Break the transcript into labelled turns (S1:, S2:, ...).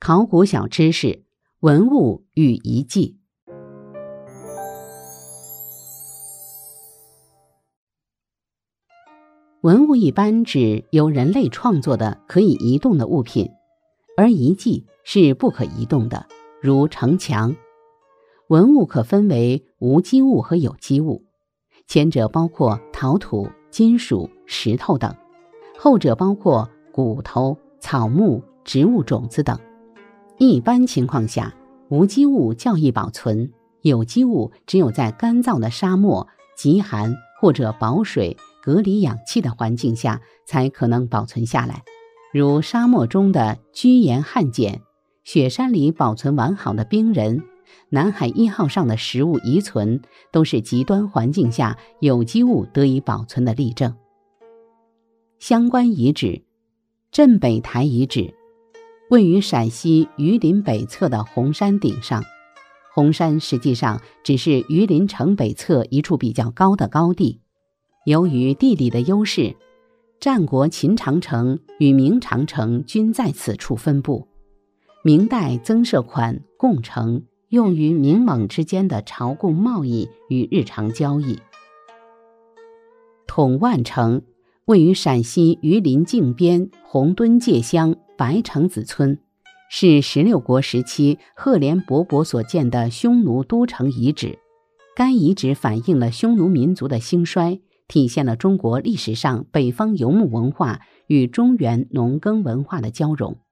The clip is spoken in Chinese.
S1: 考古小知识：文物与遗迹。文物一般指由人类创作的可以移动的物品，而遗迹是不可移动的，如城墙。文物可分为无机物和有机物，前者包括陶土、金属、石头等，后者包括骨头、草木、植物种子等。一般情况下，无机物较易保存，有机物只有在干燥的沙漠、极寒或者保水、隔离氧气的环境下才可能保存下来，如沙漠中的居延汉简，雪山里保存完好的冰人，南海1号上的食物遗存，都是极端环境下有机物得以保存的例证。相关遗址：镇北台遗址，位于陕西榆林北侧的红山顶上。红山实际上只是榆林城北侧一处比较高的高地。由于地理的优势，战国秦长城与明长城均在此处分布。明代增设款贡城，用于明蒙之间的朝贡贸易与日常交易。统万城位于陕西榆林靖边红墩界乡白城子村，是16国时期赫连勃勃所建的匈奴都城遗址。该遗址反映了匈奴民族的兴衰，体现了中国历史上北方游牧文化与中原农耕文化的交融。